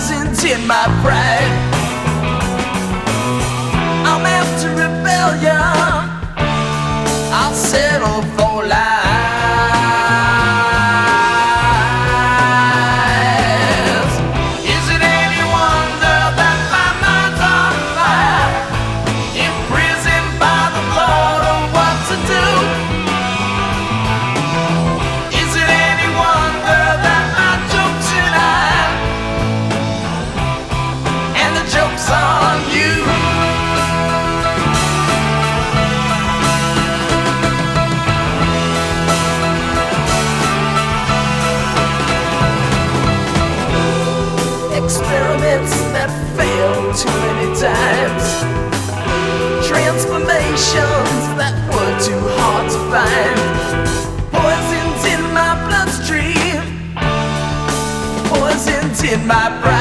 poisoned in my pride. I'm after rebellion, I'll settle for lies. Is it any wonder that my mind's on fire, imprisoned by the thought of what to do? Is it any wonder that I joke tonight, and the joke's on you? Experiments that failed too many times, transformations that were too hard to find, poisons in my bloodstream, poisons in my pride.